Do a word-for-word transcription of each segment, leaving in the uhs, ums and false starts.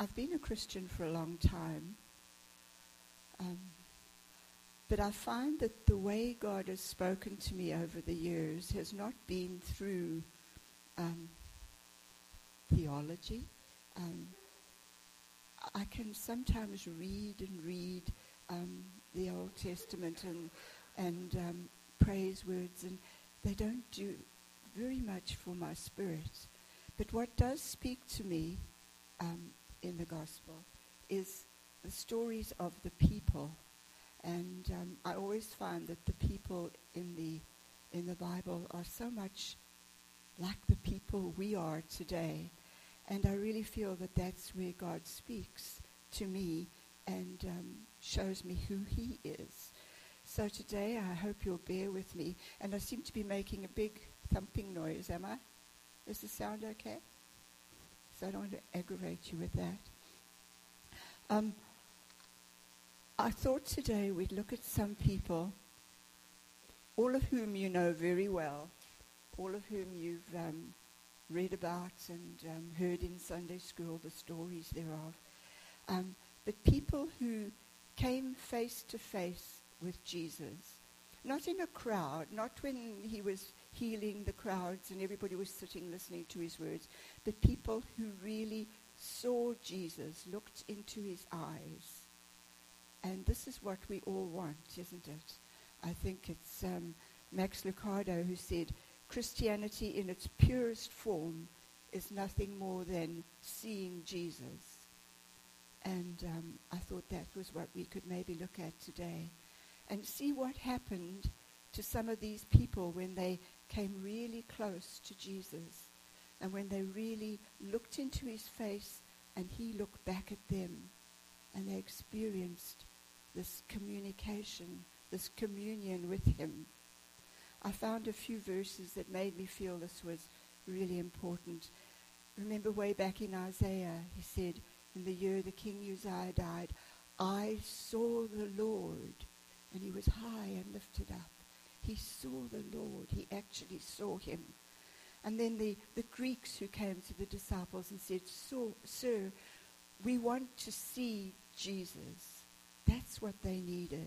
I've been a Christian for a long time, um, but I find that the way God has spoken to me over the years has not been through um, theology. Um, I can sometimes read and read um, the Old Testament and and um, praise words, and they don't do very much for my spirit. But what does speak to me um, in the gospel is the stories of the people, and um, I always find that the people in the in the Bible are so much like the people we are today. And I really feel that that's where God speaks to me and um, shows me who he is. So today I hope you'll bear with me. And I seem to be making a big thumping noise, am I? Is the sound okay? So I don't want to aggravate you with that. Um, I thought today we'd look at some people, all of whom you know very well, all of whom you've um, read about and um, heard in Sunday school the stories thereof. Um, but people who came face to face with Jesus, not in a crowd, not when he was healing the crowds and everybody was sitting listening to his words, but people who really saw Jesus, looked into his eyes. And this is what we all want, isn't it? I think it's um, Max Lucado who said, Christianity in its purest form is nothing more than seeing Jesus. And um, I thought that was what we could maybe look at today and see what happened to some of these people when they came really close to Jesus and when they really looked into his face and he looked back at them and they experienced this communication, this communion with him. I found a few verses that made me feel this was really important. Remember way back in Isaiah, he said, in the year the King Uzziah died, I saw the Lord, and he was high and lifted up. He saw the Lord. He actually saw him. And then the, the Greeks who came to the disciples and said, so, Sir, we want to see Jesus. That's what they needed.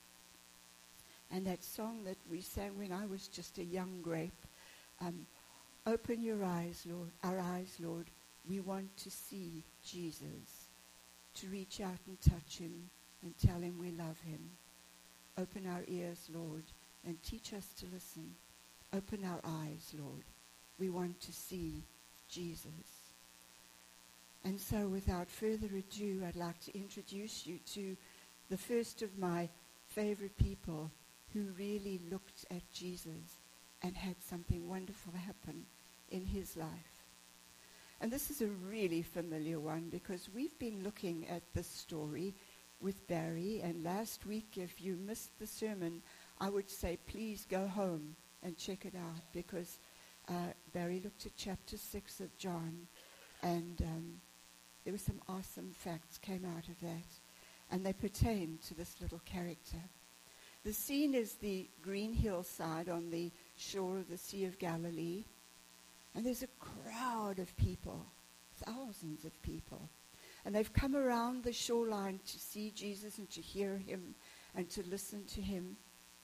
And that song that we sang when I was just a young grape, um, open your eyes, Lord, our eyes, Lord. We want to see Jesus, to reach out and touch him and tell him we love him. Open our ears, Lord, and teach us to listen. Open our eyes, Lord. We want to see Jesus. And so without further ado, I'd like to introduce you to the first of my favorite people who really looked at Jesus and had something wonderful happen in his life. And this is a really familiar one because we've been looking at this story with Barry, and last week, if you missed the sermon, I would say please go home and check it out because uh, Barry looked at chapter six of John, and um, there were some awesome facts came out of that, and they pertain to this little character. The scene is the green hillside on the shore of the Sea of Galilee. And there's a crowd of people, thousands of people. And they've come around the shoreline to see Jesus and to hear him and to listen to him.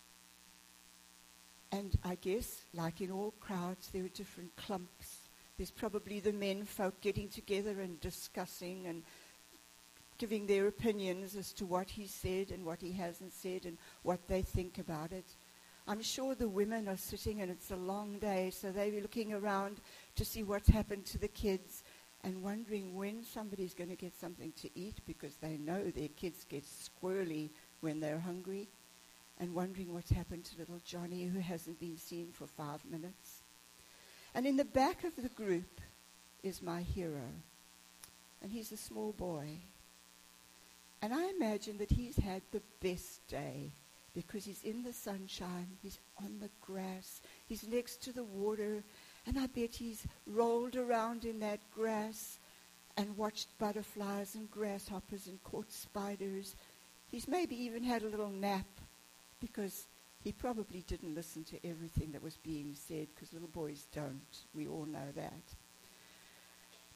And I guess, like in all crowds, there are different clumps. There's probably the men folk getting together and discussing and giving their opinions as to what he said and what he hasn't said and what they think about it. I'm sure the women are sitting and it's a long day, so they're looking around to see what's happened to the kids and wondering when somebody's going to get something to eat because they know their kids get squirrely when they're hungry, and wondering what's happened to little Johnny who hasn't been seen for five minutes. And in the back of the group is my hero, and he's a small boy. And I imagine that he's had the best day because he's in the sunshine, he's on the grass, he's next to the water, and I bet he's rolled around in that grass and watched butterflies and grasshoppers and caught spiders. He's maybe even had a little nap because he probably didn't listen to everything that was being said because little boys don't. We all know that.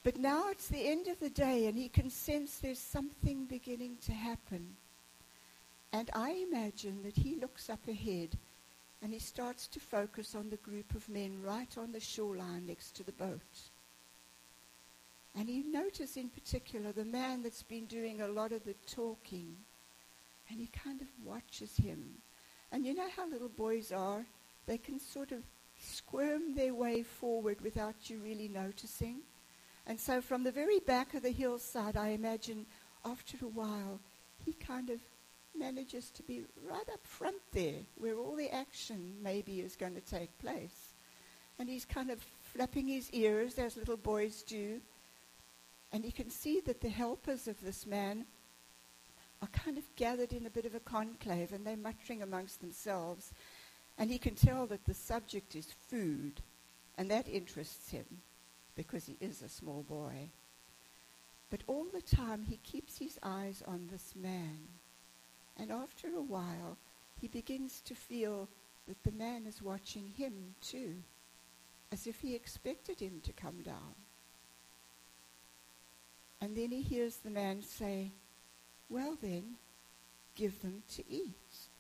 But now it's the end of the day, and he can sense there's something beginning to happen. And I imagine that he looks up ahead, and he starts to focus on the group of men right on the shoreline next to the boat. And you notice in particular the man that's been doing a lot of the talking, and he kind of watches him. And you know how little boys are? They can sort of squirm their way forward without you really noticing. And so from the very back of the hillside, I imagine after a while, he kind of manages to be right up front there, where all the action maybe is going to take place. And he's kind of flapping his ears, as little boys do. And you can see that the helpers of this man are kind of gathered in a bit of a conclave, and they're muttering amongst themselves. And he can tell that the subject is food, and that interests him because he is a small boy. But all the time he keeps his eyes on this man. And after a while, he begins to feel that the man is watching him too, as if he expected him to come down. And then he hears the man say, "Well then, give them to eat."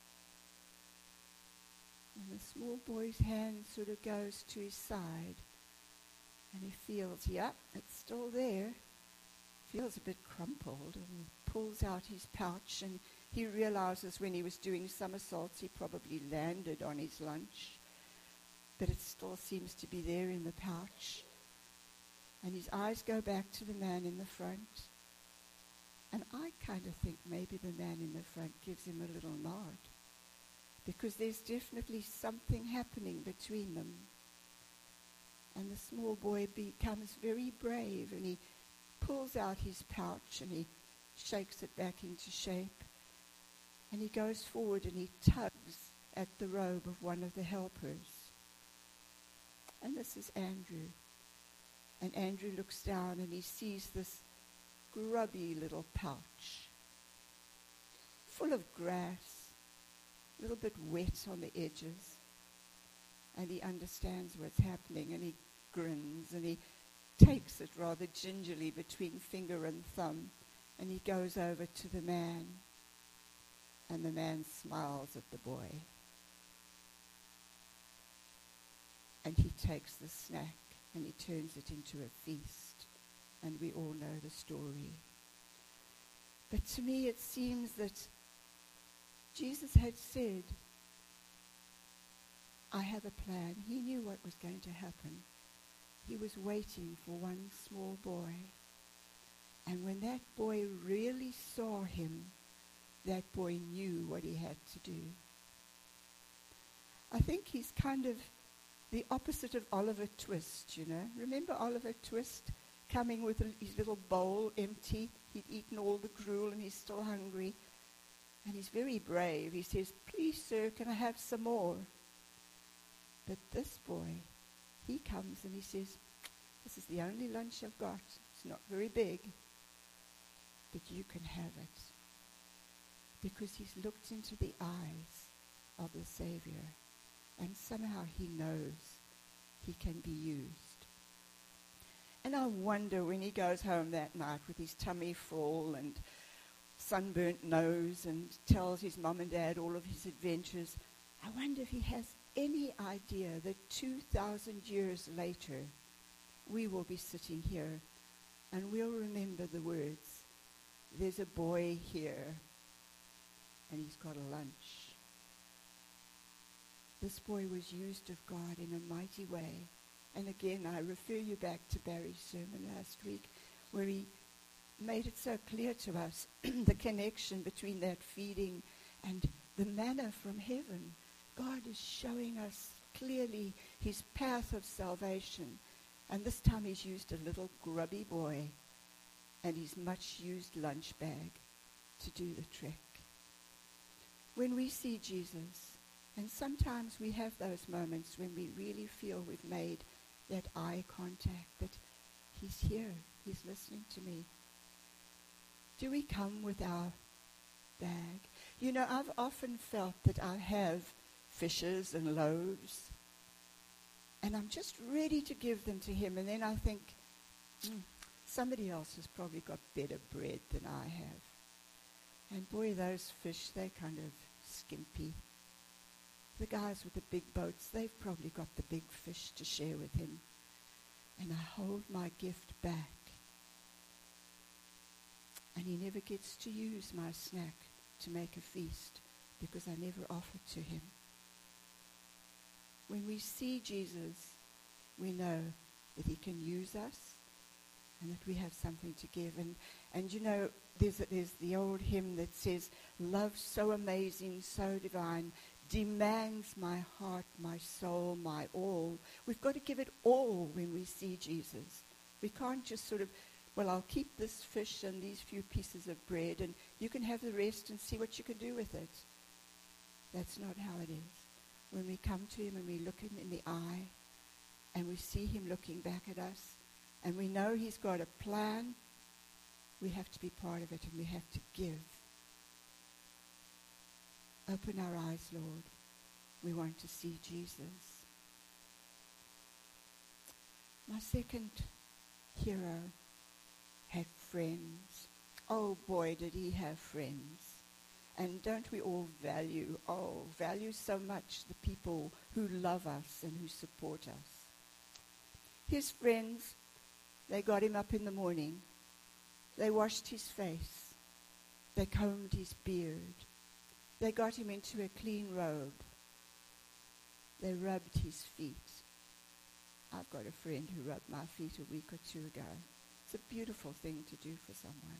And the small boy's hand sort of goes to his side, and he feels, yeah, it's still there. Feels a bit crumpled, and he pulls out his pouch, and he realizes when he was doing somersaults, he probably landed on his lunch, but it still seems to be there in the pouch. And his eyes go back to the man in the front. And I kind of think maybe the man in the front gives him a little nod, because there's definitely something happening between them. And the small boy becomes very brave, and he pulls out his pouch and he shakes it back into shape. And he goes forward and he tugs at the robe of one of the helpers. And this is Andrew. And Andrew looks down and he sees this grubby little pouch full of grass, a little bit wet on the edges. And he understands what's happening, and he grins, and he takes it rather gingerly between finger and thumb, and he goes over to the man, and the man smiles at the boy. And he takes the snack and he turns it into a feast, and we all know the story. But to me it seems that Jesus had said, I have a plan. He knew what was going to happen. He was waiting for one small boy. And when that boy really saw him, that boy knew what he had to do. I think he's kind of the opposite of Oliver Twist, you know. Remember Oliver Twist coming with his little bowl empty? He'd eaten all the gruel and he's still hungry. And he's very brave. He says, "Please, sir, can I have some more?" But this boy, he comes and he says, "This is the only lunch I've got. It's not very big, but you can have it." Because he's looked into the eyes of the Savior, and somehow he knows he can be used. And I wonder when he goes home that night with his tummy full and sunburnt nose and tells his mum and dad all of his adventures, I wonder if he has any idea that two thousand years later we will be sitting here and we'll remember the words, "There's a boy here and he's got a lunch." This boy was used of God in a mighty way. And again, I refer you back to Barry's sermon last week, where he made it so clear to us the connection between that feeding and the manna from heaven. God is showing us clearly his path of salvation. And this time he's used a little grubby boy and his much used lunch bag to do the trick. When we see Jesus, and sometimes we have those moments when we really feel we've made that eye contact, that he's here, he's listening to me. Do we come with our bag? You know, I've often felt that I have fishes and loaves, and I'm just ready to give them to him, and then I think, mm, somebody else has probably got better bread than I have. And boy, those fish, they're kind of skimpy. The guys with the big boats, they've probably got the big fish to share with him. And I hold my gift back. And he never gets to use my snack to make a feast because I never offered to him. When we see Jesus, we know that he can use us and that we have something to give. And, and you know, there's, there's the old hymn that says, love so amazing, so divine, demands my heart, my soul, my all. We've got to give it all when we see Jesus. We can't just sort of, well, I'll keep this fish and these few pieces of bread and you can have the rest and see what you can do with it. That's not how it is. When we come to him and we look him in the eye and we see him looking back at us and we know he's got a plan, we have to be part of it and we have to give. Open our eyes, Lord. We want to see Jesus. My second hero had friends. Oh boy, did he have friends. And don't we all value, oh, value so much the people who love us and who support us. His friends, they got him up in the morning. They washed his face. They combed his beard. They got him into a clean robe. They rubbed his feet. I've got a friend who rubbed my feet a week or two ago. It's a beautiful thing to do for someone.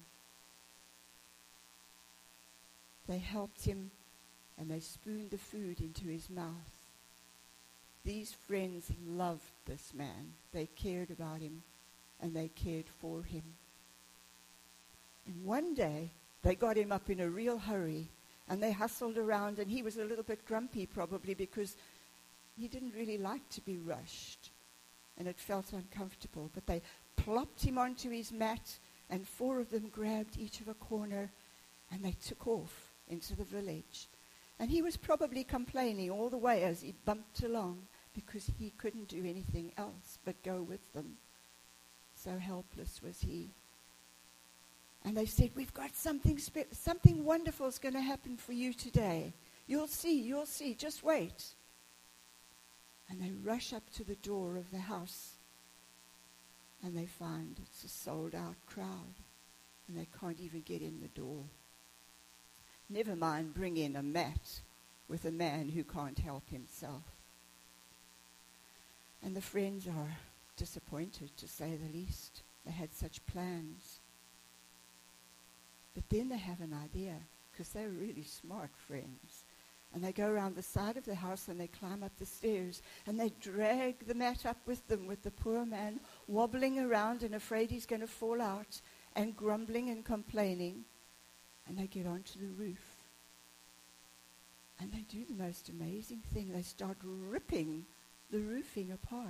They helped him and they spooned the food into his mouth. These friends loved this man. They cared about him and they cared for him. And one day they got him up in a real hurry and they hustled around, and he was a little bit grumpy probably because he didn't really like to be rushed and it felt uncomfortable. But they plopped him onto his mat and four of them grabbed each of a corner and they took off into the village. And he was probably complaining all the way as he bumped along because he couldn't do anything else but go with them. So helpless was he. And they said, we've got something spe- something wonderful is going to happen for you today. You'll see, you'll see, just wait. And they rush up to the door of the house and they find it's a sold out crowd and they can't even get in the door. Never mind bring in a mat with a man who can't help himself. And the friends are disappointed, to say the least. They had such plans. But then they have an idea, because they're really smart friends. And they go around the side of the house and they climb up the stairs and they drag the mat up with them, with the poor man wobbling around and afraid he's going to fall out and grumbling and complaining. And they get onto the roof. And they do the most amazing thing. They start ripping the roofing apart.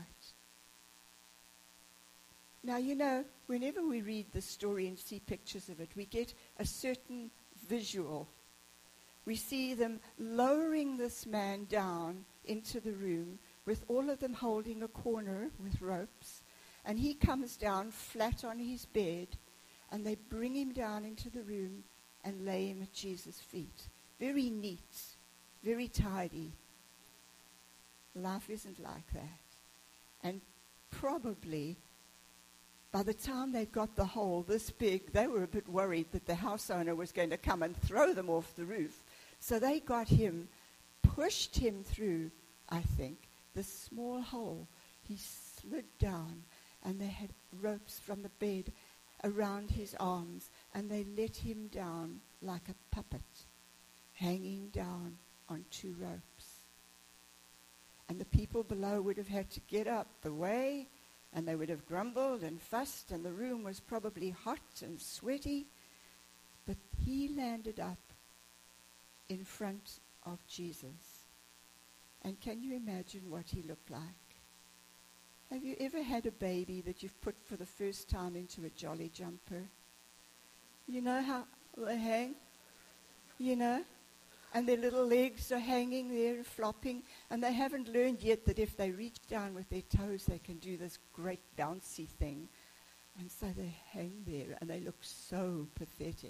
Now, you know, whenever we read the story and see pictures of it, we get a certain visual. We see them lowering this man down into the room with all of them holding a corner with ropes. And he comes down flat on his bed and they bring him down into the room and lay him at Jesus' feet. Very neat, very tidy. Life isn't like that. And probably by the time they got the hole this big, they were a bit worried that the house owner was going to come and throw them off the roof. So they got him, pushed him through, I think, this small hole. He slid down, and they had ropes from the bed around his arms, and they let him down like a puppet, hanging down on two ropes. And the people below would have had to get up the way, and they would have grumbled and fussed, and the room was probably hot and sweaty. But he landed up in front of Jesus. And can you imagine what he looked like? Have you ever had a baby that you've put for the first time into a jolly jumper? You know how they hang? You know? And their little legs are hanging there, flopping, and they haven't learned yet that if they reach down with their toes, they can do this great bouncy thing. And so they hang there and they look so pathetic.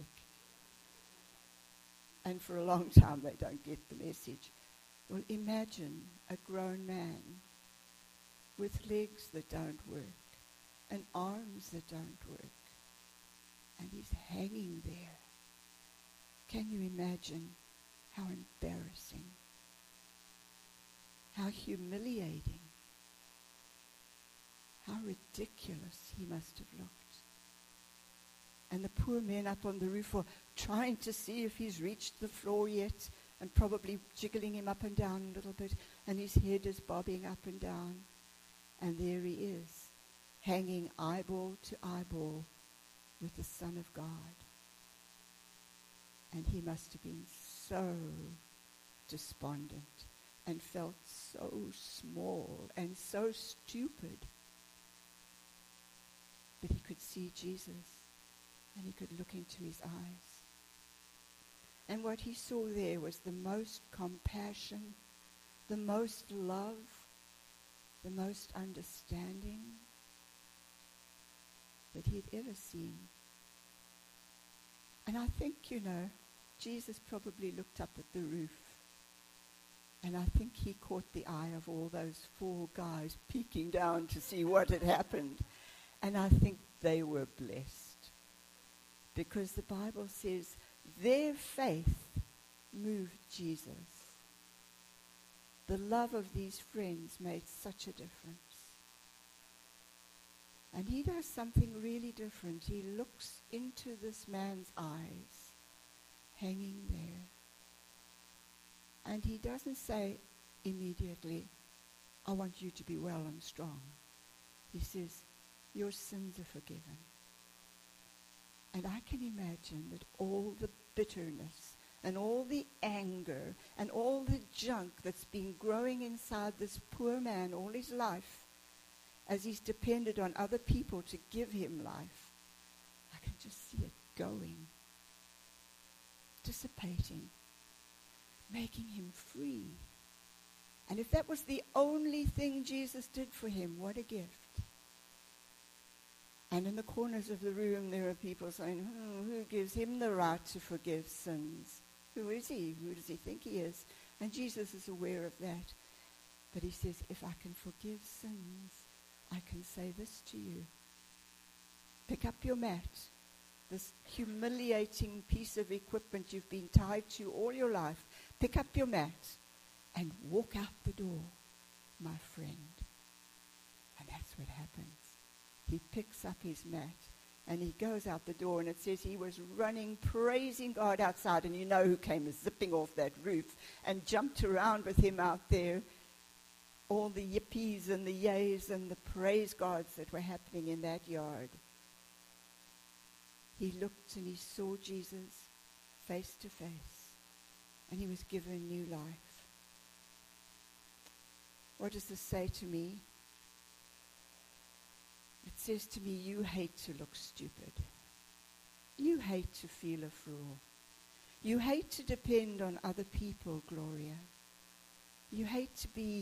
And for a long time they don't get the message. Well, imagine a grown man with legs that don't work and arms that don't work. And he's hanging there. Can you imagine how embarrassing, how humiliating, how ridiculous he must have looked. And the poor men up on the roof are trying to see if he's reached the floor yet, and probably jiggling him up and down a little bit, and his head is bobbing up and down. And there he is, hanging eyeball to eyeball with the Son of God. And he must have been so despondent and felt so small and so stupid. But he could see Jesus and he could look into his eyes. And what he saw there was the most compassion, the most love, the most understanding that he'd ever seen. And I think, you know, Jesus probably looked up at the roof, and I think he caught the eye of all those four guys peeking down to see what had happened. And I think they were blessed, because the Bible says their faith moved Jesus. The love of these friends made such a difference. And he does something really different. He looks into this man's eyes, hanging there. And he doesn't say immediately, I want you to be well and strong. He says, your sins are forgiven. And I can imagine that all the bitterness and all the anger and all the junk that's been growing inside this poor man all his life, as he's depended on other people to give him life, I can just see it going, dissipating, making him free. And if that was the only thing Jesus did for him, what a gift. And in the corners of the room, there are people saying, oh, who gives him the right to forgive sins? Who is he? Who does he think he is? And Jesus is aware of that. But he says, if I can forgive sins, I can say this to you. Pick up your mat, this humiliating piece of equipment you've been tied to all your life. Pick up your mat and walk out the door, my friend. And that's what happens. He picks up his mat and he goes out the door, and it says he was running, praising God outside. And you know who came zipping off that roof and jumped around with him out there. All the yippies and the yays and the praise gods that were happening in that yard. He looked and he saw Jesus face to face, and he was given new life. What does this say to me? It says to me, you hate to look stupid. You hate to feel a fool. You hate to depend on other people, Gloria. You hate to be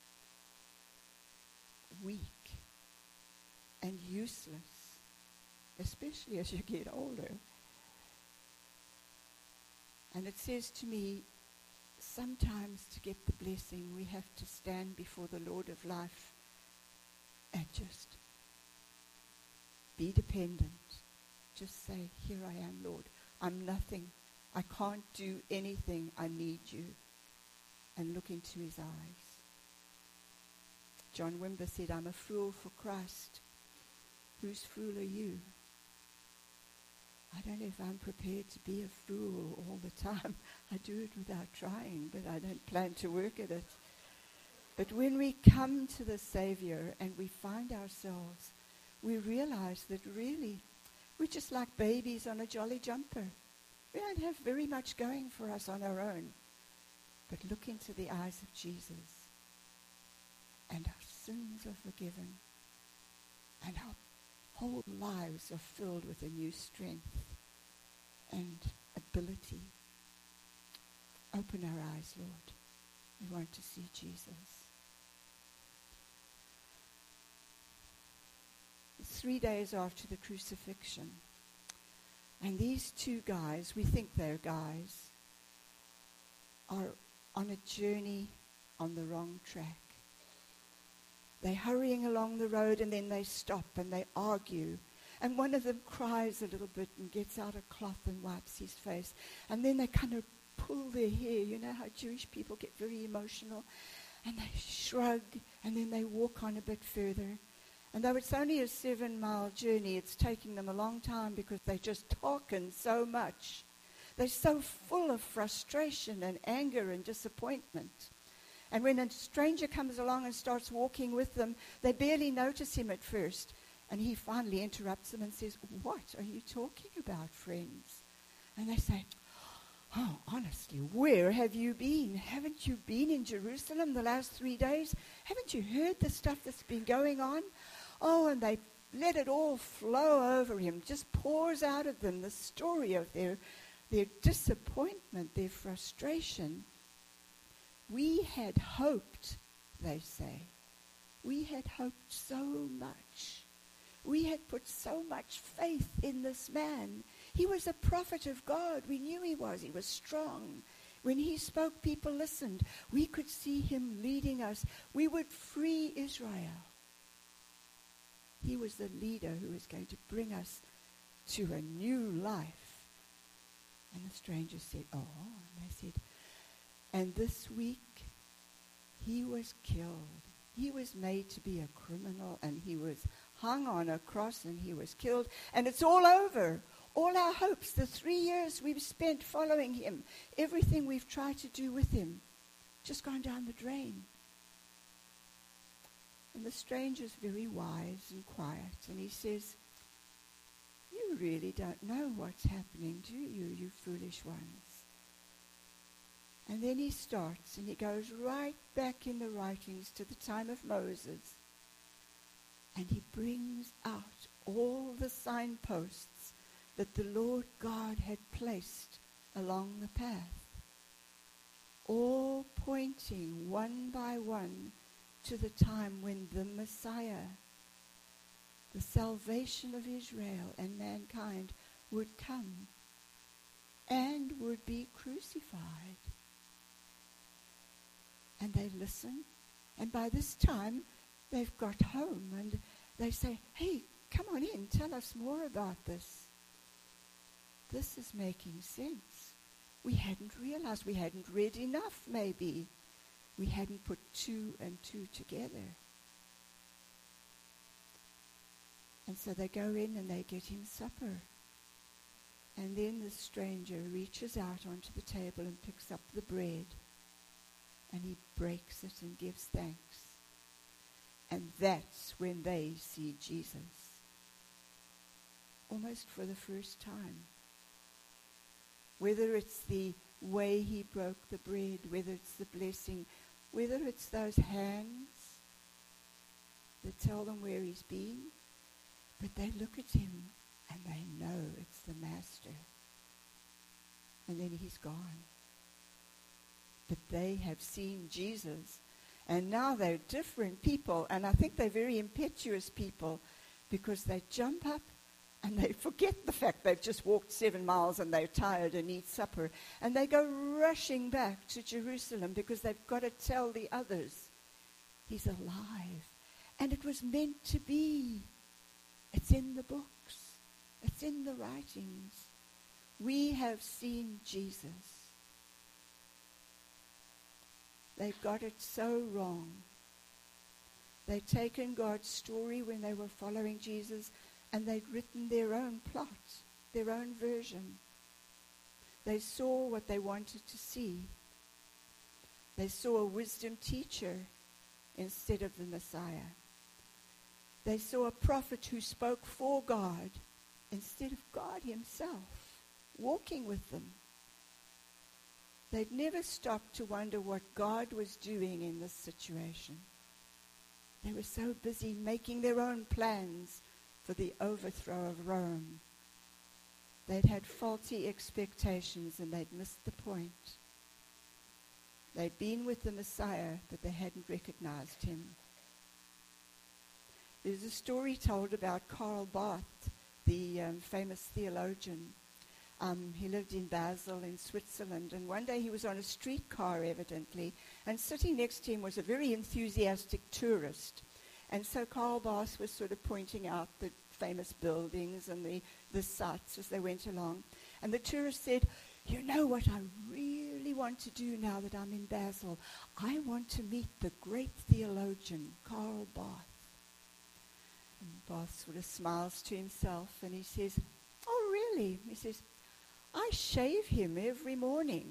weak and useless, especially as you get older. And it says to me, sometimes to get the blessing, we have to stand before the Lord of life and just be dependent. Just say, here I am, Lord. I'm nothing. I can't do anything. I need you. And look into his eyes. John Wimber said, I'm a fool for Christ. Whose fool are you? I don't know if I'm prepared to be a fool all the time. I do it without trying, but I don't plan to work at it. But when we come to the Savior and we find ourselves, we realize that really we're just like babies on a jolly jumper. We don't have very much going for us on our own. But look into the eyes of Jesus, and our sins are forgiven, and our whole lives are filled with a new strength and ability. Open our eyes, Lord. We want to see Jesus. It's three days after the crucifixion. And these two guys, we think they're guys, are on a journey on the wrong track. They're hurrying along the road, and then they stop and they argue. And one of them cries a little bit and gets out a cloth and wipes his face. And then they kind of pull their hair. You know how Jewish people get very emotional? And they shrug, and then they walk on a bit further. And though it's only a seven-mile journey, it's taking them a long time because they just talking so much. They're so full of frustration and anger and disappointment. And when a stranger comes along and starts walking with them, they barely notice him at first. And he finally interrupts them and says, "What are you talking about, friends?" And they say, "Oh, honestly, where have you been? Haven't you been in Jerusalem the last three days? Haven't you heard the stuff that's been going on?" Oh, and they let it all flow over him, just pours out of them the story of their, their disappointment, their frustration. "We had hoped," they say. "We had hoped so much. We had put so much faith in this man. He was a prophet of God. We knew he was. He was strong. When he spoke, people listened. We could see him leading us. We would free Israel. He was the leader who was going to bring us to a new life." And the stranger said, "Oh," and they said, "and this week he was killed. He was made to be a criminal, and he was hung on a cross, and he was killed, and it's all over. All our hopes, the three years we've spent following him, everything we've tried to do with him, just gone down the drain." And the stranger's very wise and quiet, and he says, "You really don't know what's happening, do you, you foolish ones?" And then he starts, and he goes right back in the writings to the time of Moses, and he brings out all the signposts that the Lord God had placed along the path, all pointing one by one to the time when the Messiah, the salvation of Israel and mankind, would come and would be crucified. And they listen, and by this time they've got home, and they say, "Hey, come on in, tell us more about this. This is making sense. We hadn't realized, we hadn't read enough maybe. We hadn't put two and two together." And so they go in and they get him supper. And then the stranger reaches out onto the table and picks up the bread. And he breaks it and gives thanks. And that's when they see Jesus. Almost for the first time. Whether it's the way he broke the bread, whether it's the blessing, whether it's those hands that tell them where he's been, but they look at him and they know it's the Master. And then he's gone. But they have seen Jesus, and now they're different people, and I think they're very impetuous people, because they jump up and they forget the fact they've just walked seven miles and they're tired and need supper. And they go rushing back to Jerusalem because they've got to tell the others he's alive. And it was meant to be. It's in the books. It's in the writings. We have seen Jesus. They've got it so wrong. They'd taken God's story when they were following Jesus, and they'd written their own plot, their own version. They saw what they wanted to see. They saw a wisdom teacher instead of the Messiah. They saw a prophet who spoke for God instead of God himself, walking with them. They'd never stopped to wonder what God was doing in this situation. They were so busy making their own plans for the overthrow of Rome. They'd had faulty expectations and they'd missed the point. They'd been with the Messiah, but they hadn't recognized him. there's a story told about Karl Barth, the um, famous theologian. Um, he lived in Basel in Switzerland, and one day he was on a streetcar, evidently, and sitting next to him was a very enthusiastic tourist. And so Karl Barth was sort of pointing out the famous buildings and the, the sights as they went along. And the tourist said, "You know what I really want to do now that I'm in Basel? I want to meet the great theologian, Karl Barth." And Barth sort of smiles to himself and he says, "Oh, really?" He says, "I shave him every morning."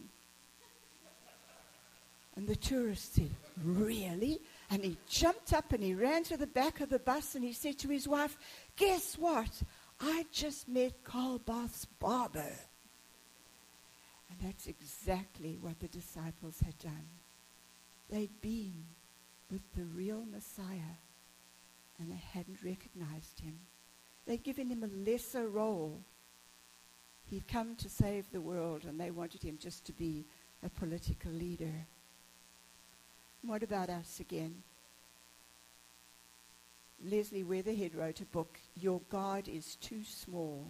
And the tourist said, "Really?" And he jumped up and he ran to the back of the bus and he said to his wife, "Guess what? I just met Karl Barth's barber." And that's exactly what the disciples had done. They'd been with the real Messiah and they hadn't recognized him. They'd given him a lesser role. He'd come to save the world and they wanted him just to be a political leader. What about us again? Leslie Weatherhead wrote a book, "Your God is Too Small."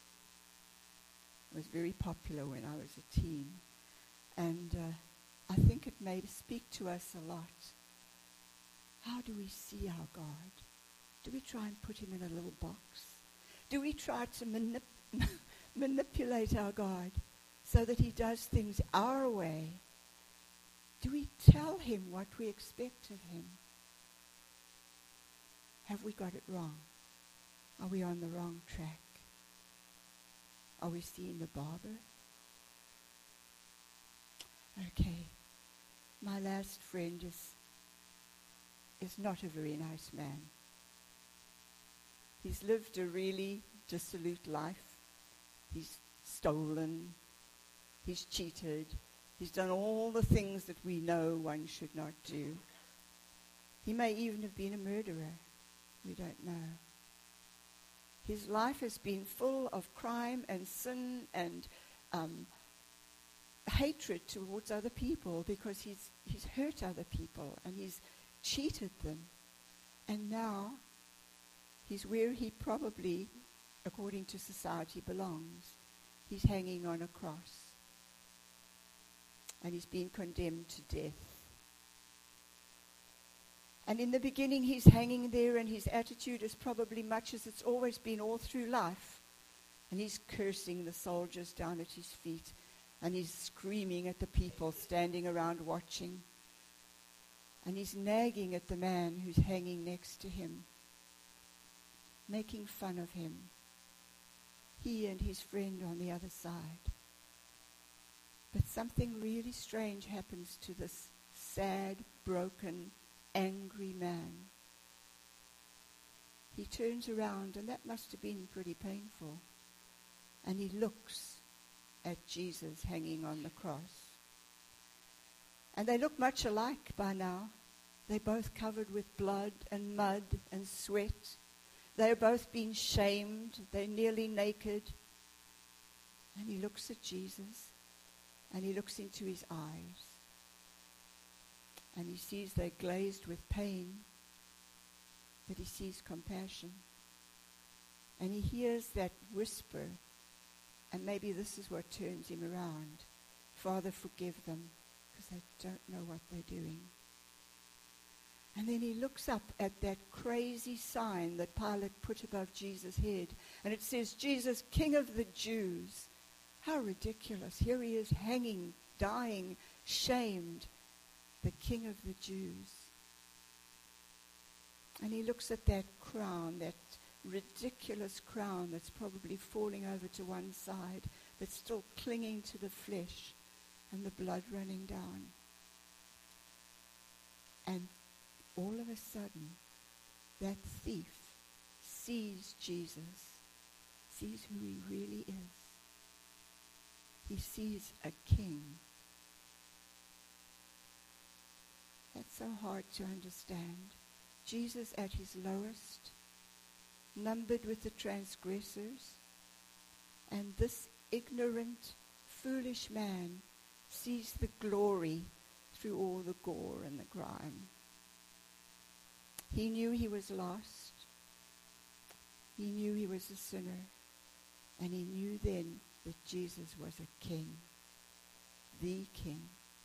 It was very popular when I was a teen. And uh, I think it may speak to us a lot. How do we see our God? Do we try and put him in a little box? Do we try to manip- manipulate our God so that he does things our way? Do we tell him what we expect of him? Have we got it wrong? Are we on the wrong track? Are we seeing the barber? Okay. My last friend is, is not a very nice man. He's lived a really dissolute life. He's stolen. He's cheated. He's done all the things that we know one should not do. He may even have been a murderer. We don't know. His life has been full of crime and sin and um, hatred towards other people because he's he's hurt other people and he's cheated them. And now he's where he probably, according to society, belongs. He's hanging on a cross. And he's been condemned to death. And in the beginning, he's hanging there, and his attitude is probably much as it's always been all through life. And he's cursing the soldiers down at his feet, and he's screaming at the people standing around watching. And he's nagging at the man who's hanging next to him, making fun of him. He and his friend on the other side. But something really strange happens to this sad, broken, angry man. He turns around, and that must have been pretty painful. And he looks at Jesus hanging on the cross. And they look much alike by now. They're both covered with blood and mud and sweat. They're both being shamed. They're nearly naked. And he looks at Jesus. And he looks into his eyes. And he sees they're glazed with pain. But he sees compassion. And he hears that whisper. And maybe this is what turns him around. Father, forgive them, because they don't know what they're doing. And then he looks up at that crazy sign that Pilate put above Jesus' head. And it says, Jesus, King of the Jews. How ridiculous. Here he is hanging, dying, shamed. The King of the Jews. And he looks at that crown, that ridiculous crown that's probably falling over to one side, that's still clinging to the flesh and the blood running down. And all of a sudden, that thief sees Jesus, sees who he really is. He sees a king. That's so hard to understand. Jesus at his lowest, numbered with the transgressors, and this ignorant, foolish man sees the glory through all the gore and the grime. He knew he was lost. He knew he was a sinner, and he knew then that Jesus was a king, the king,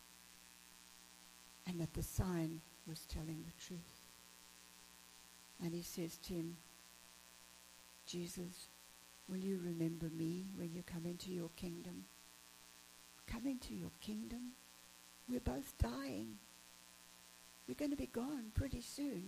and that the sign was telling the truth. And he says to him, Jesus, will you remember me when you come into your kingdom? Come into your kingdom? We're both dying. We're going to be gone pretty soon.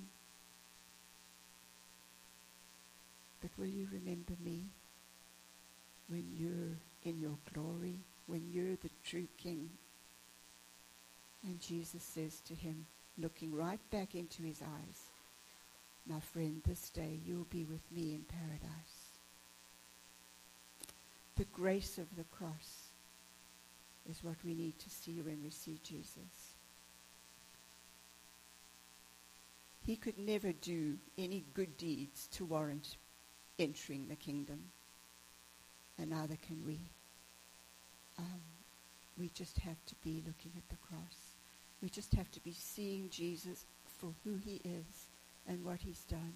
But will you remember me when you're in your glory, when you're the true king? And Jesus says to him, looking right back into his eyes, my friend, this day you'll be with me in paradise. The grace of the cross is what we need to see when we see Jesus. He could never do any good deeds to warrant entering the kingdom, and neither can we. Um, we just have to be looking at the cross. We just have to be seeing Jesus for who he is and what he's done.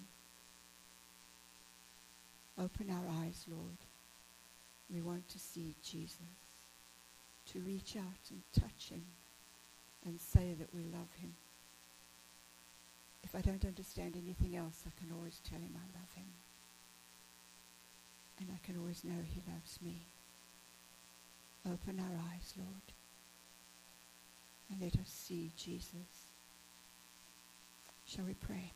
Open our eyes, Lord. We want to see Jesus, to reach out and touch him and say that we love him. If I don't understand anything else, I can always tell him I love him. And I can always know he loves me. Open our eyes, Lord, and let us see Jesus. Shall we pray?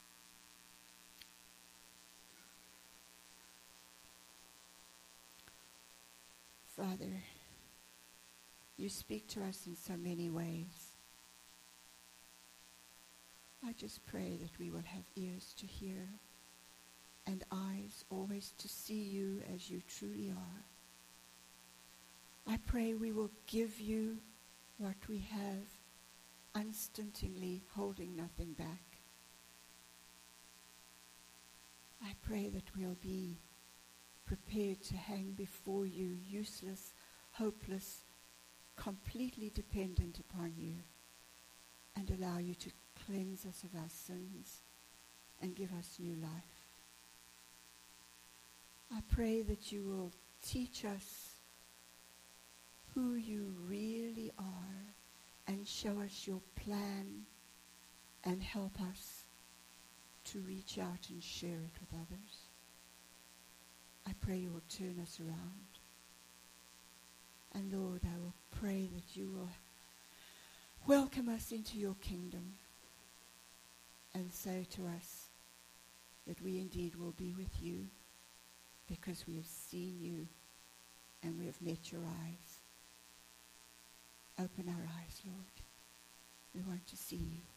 Father, you speak to us in so many ways. I just pray that we will have ears to hear and eyes always to see you as you truly are. I pray we will give you what we have, unstintingly holding nothing back. I pray that we'll be prepared to hang before you, useless, hopeless, completely dependent upon you, and allow you to cleanse us of our sins and give us new life. I pray that you will teach us who you really are and show us your plan and help us to reach out and share it with others. I pray you will turn us around. And Lord, I will pray that you will welcome us into your kingdom and say to us that we indeed will be with you because we have seen you and we have met your eyes. Open our eyes, Lord. We want to see you.